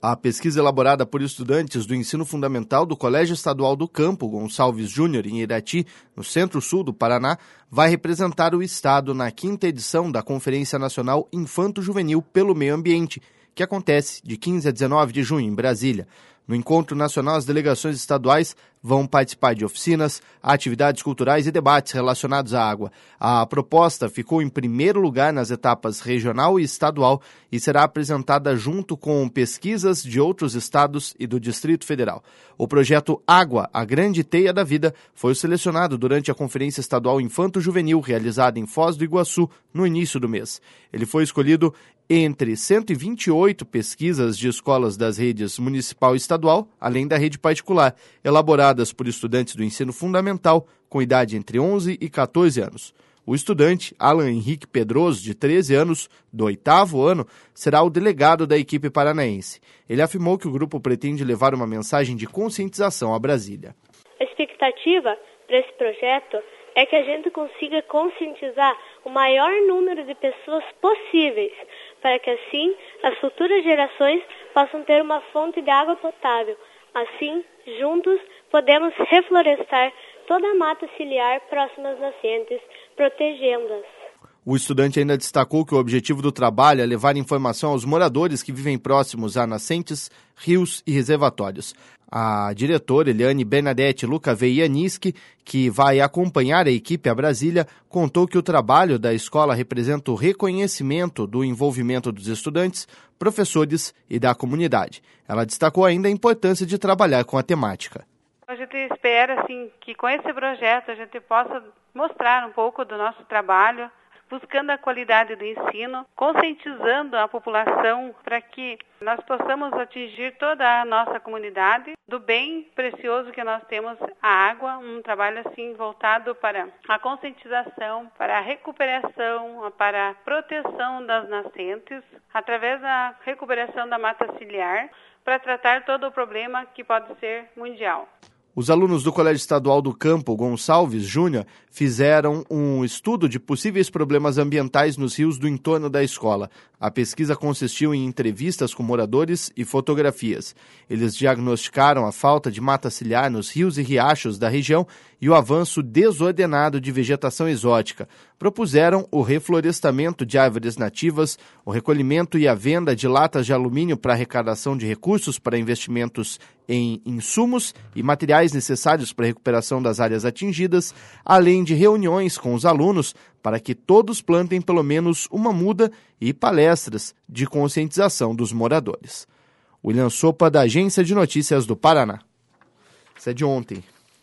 A pesquisa elaborada por estudantes do ensino fundamental do Colégio Estadual do Campo Gonçalves Júnior, em Irati, no centro-sul do Paraná, vai representar o Estado na 5ª edição da Conferência Nacional Infanto-Juvenil pelo Meio Ambiente, que acontece de 15 a 19 de junho em Brasília. No Encontro Nacional, as delegações estaduais vão participar de oficinas, atividades culturais e debates relacionados à água. A proposta ficou em primeiro lugar nas etapas regional e estadual e será apresentada junto com pesquisas de outros estados e do Distrito Federal. O projeto Água, a Grande Teia da Vida, foi selecionado durante a Conferência Estadual Infanto-Juvenil realizada em Foz do Iguaçu no início do mês. Ele foi escolhido entre 128 pesquisas de escolas das redes municipal e estadual, além da rede particular, elaboradas por estudantes do ensino fundamental com idade entre 11 e 14 anos. O estudante, Alan Henrique Pedroso, de 13 anos, do 8º ano, será o delegado da equipe paranaense. Ele afirmou que o grupo pretende levar uma mensagem de conscientização a Brasília. A expectativa para esse projeto é que a gente consiga conscientizar o maior número de pessoas possíveis, para que assim as futuras gerações possam ter uma fonte de água potável. Assim, juntos, podemos reflorestar toda a mata ciliar próxima às nascentes, protegendo-as. O estudante ainda destacou que o objetivo do trabalho é levar informação aos moradores que vivem próximos a nascentes, rios e reservatórios. A diretora Eliane Bernadette Lucaveianiski, que vai acompanhar a equipe a Brasília, contou que o trabalho da escola representa o reconhecimento do envolvimento dos estudantes, professores e da comunidade. Ela destacou ainda a importância de trabalhar com a temática. A gente espera assim, que com esse projeto a gente possa mostrar um pouco do nosso trabalho, buscando a qualidade do ensino, conscientizando a população para que nós possamos atingir toda a nossa comunidade do bem precioso que nós temos, a água, um trabalho assim voltado para a conscientização, para a recuperação, para a proteção das nascentes, através da recuperação da mata ciliar, para tratar todo o problema que pode ser mundial. Os alunos do Colégio Estadual do Campo Gonçalves Júnior fizeram um estudo de possíveis problemas ambientais nos rios do entorno da escola. A pesquisa consistiu em entrevistas com moradores e fotografias. Eles diagnosticaram a falta de mata ciliar nos rios e riachos da região e o avanço desordenado de vegetação exótica. Propuseram o reflorestamento de árvores nativas, o recolhimento e a venda de latas de alumínio para arrecadação de recursos para investimentos em insumos e materiais necessários para a recuperação das áreas atingidas, além de reuniões com os alunos para que todos plantem pelo menos uma muda e palestras de conscientização dos moradores. William Sopa, da Agência de Notícias do Paraná. Isso é de ontem.